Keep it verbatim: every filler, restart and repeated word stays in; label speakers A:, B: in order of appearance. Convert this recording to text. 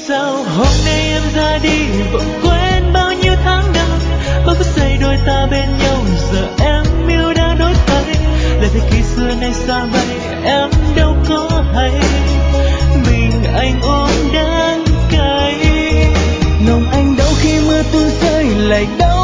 A: sao hôm nay em ra đi vội quên bao nhiêu tháng năm, bao phút giây đôi ta bên nhau giờ em yêu đã đổi thay. Là thế khi xưa nay xa vậy em đâu có hay, mình anh ôm đắng cay. Lòng anh đau khi mưa tuôn rơi lại đau